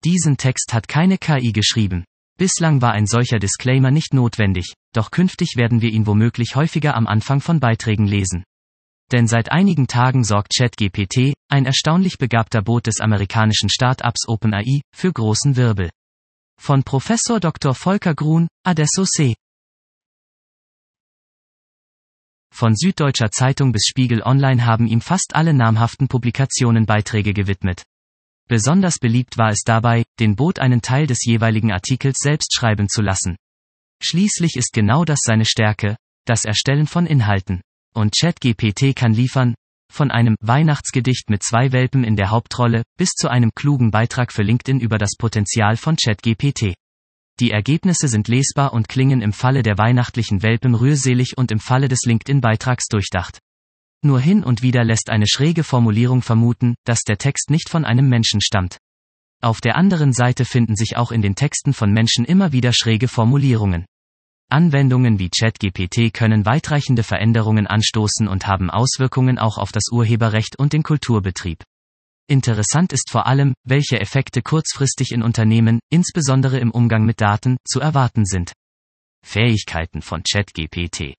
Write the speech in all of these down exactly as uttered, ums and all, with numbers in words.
Diesen Text hat keine K I geschrieben. Bislang war ein solcher Disclaimer nicht notwendig, doch künftig werden wir ihn womöglich häufiger am Anfang von Beiträgen lesen. Denn seit einigen Tagen sorgt ChatGPT, ein erstaunlich begabter Bot des amerikanischen Start-ups OpenAI, für großen Wirbel. Von Professor Doktor Volker Grun, Adesso C. Von Süddeutscher Zeitung bis Spiegel Online haben ihm fast alle namhaften Publikationen Beiträge gewidmet. Besonders beliebt war es dabei, den Bot einen Teil des jeweiligen Artikels selbst schreiben zu lassen. Schließlich ist genau das seine Stärke, das Erstellen von Inhalten. Und ChatGPT kann liefern, von einem Weihnachtsgedicht mit zwei Welpen in der Hauptrolle, bis zu einem klugen Beitrag für LinkedIn über das Potenzial von ChatGPT. Die Ergebnisse sind lesbar und klingen im Falle der weihnachtlichen Welpen rührselig und im Falle des LinkedIn-Beitrags durchdacht. Nur hin und wieder lässt eine schräge Formulierung vermuten, dass der Text nicht von einem Menschen stammt. Auf der anderen Seite finden sich auch in den Texten von Menschen immer wieder schräge Formulierungen. Anwendungen wie ChatGPT können weitreichende Veränderungen anstoßen und haben Auswirkungen auch auf das Urheberrecht und den Kulturbetrieb. Interessant ist vor allem, welche Effekte kurzfristig in Unternehmen, insbesondere im Umgang mit Daten, zu erwarten sind. Fähigkeiten von ChatGPT.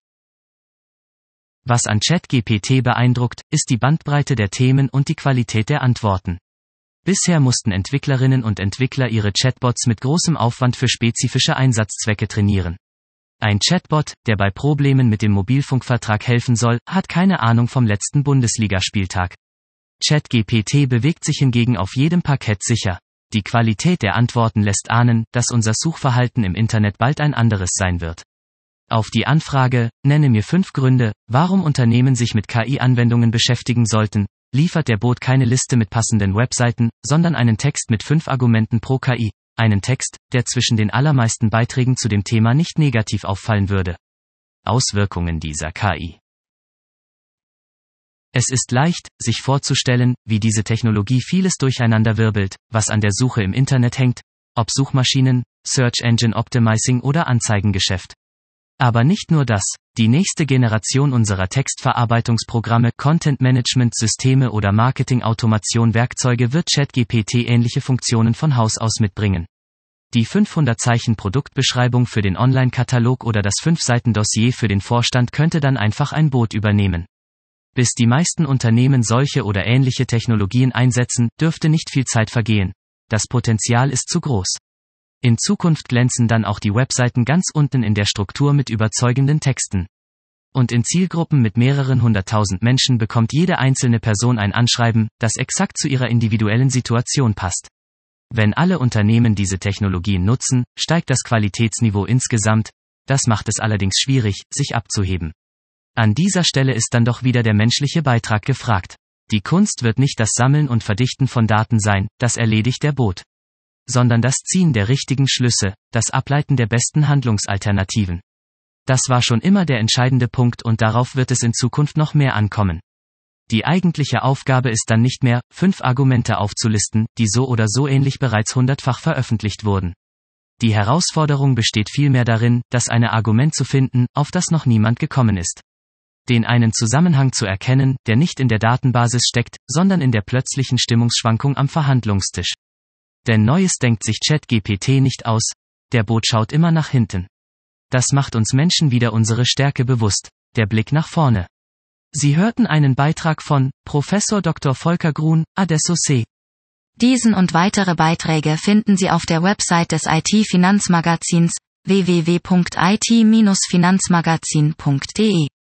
Was an ChatGPT beeindruckt, ist die Bandbreite der Themen und die Qualität der Antworten. Bisher mussten Entwicklerinnen und Entwickler ihre Chatbots mit großem Aufwand für spezifische Einsatzzwecke trainieren. Ein Chatbot, der bei Problemen mit dem Mobilfunkvertrag helfen soll, hat keine Ahnung vom letzten Bundesligaspieltag. ChatGPT bewegt sich hingegen auf jedem Parkett sicher. Die Qualität der Antworten lässt ahnen, dass unser Suchverhalten im Internet bald ein anderes sein wird. Auf die Anfrage, nenne mir fünf Gründe, warum Unternehmen sich mit K I-Anwendungen beschäftigen sollten, liefert der Bot keine Liste mit passenden Webseiten, sondern einen Text mit fünf Argumenten pro K I, einen Text, der zwischen den allermeisten Beiträgen zu dem Thema nicht negativ auffallen würde. Auswirkungen dieser K I. Es ist leicht, sich vorzustellen, wie diese Technologie vieles durcheinanderwirbelt, was an der Suche im Internet hängt, ob Suchmaschinen, Search Engine Optimizing oder Anzeigengeschäft. Aber nicht nur das, die nächste Generation unserer Textverarbeitungsprogramme, Content-Management-Systeme oder Marketing-Automation-Werkzeuge wird ChatGPT ähnliche Funktionen von Haus aus mitbringen. Die fünfhundert Zeichen Produktbeschreibung für den Online-Katalog oder das fünf Seiten Dossier für den Vorstand könnte dann einfach ein Bot übernehmen. Bis die meisten Unternehmen solche oder ähnliche Technologien einsetzen, dürfte nicht viel Zeit vergehen. Das Potenzial ist zu groß. In Zukunft glänzen dann auch die Webseiten ganz unten in der Struktur mit überzeugenden Texten. Und in Zielgruppen mit mehreren hunderttausend Menschen bekommt jede einzelne Person ein Anschreiben, das exakt zu ihrer individuellen Situation passt. Wenn alle Unternehmen diese Technologien nutzen, steigt das Qualitätsniveau insgesamt, das macht es allerdings schwierig, sich abzuheben. An dieser Stelle ist dann doch wieder der menschliche Beitrag gefragt. Die Kunst wird nicht das Sammeln und Verdichten von Daten sein, das erledigt der Bot, sondern das Ziehen der richtigen Schlüsse, das Ableiten der besten Handlungsalternativen. Das war schon immer der entscheidende Punkt und darauf wird es in Zukunft noch mehr ankommen. Die eigentliche Aufgabe ist dann nicht mehr, fünf Argumente aufzulisten, die so oder so ähnlich bereits hundertfach veröffentlicht wurden. Die Herausforderung besteht vielmehr darin, das eine Argument zu finden, auf das noch niemand gekommen ist. Den einen Zusammenhang zu erkennen, der nicht in der Datenbasis steckt, sondern in der plötzlichen Stimmungsschwankung am Verhandlungstisch. Denn Neues denkt sich ChatGPT nicht aus, der Bot schaut immer nach hinten. Das macht uns Menschen wieder unsere Stärke bewusst, der Blick nach vorne. Sie hörten einen Beitrag von Professor Doktor Volker Grun, Adesso C. Diesen und weitere Beiträge finden Sie auf der Website des I T-Finanzmagazins w w w punkt i t Bindestrich finanzmagazin punkt d e.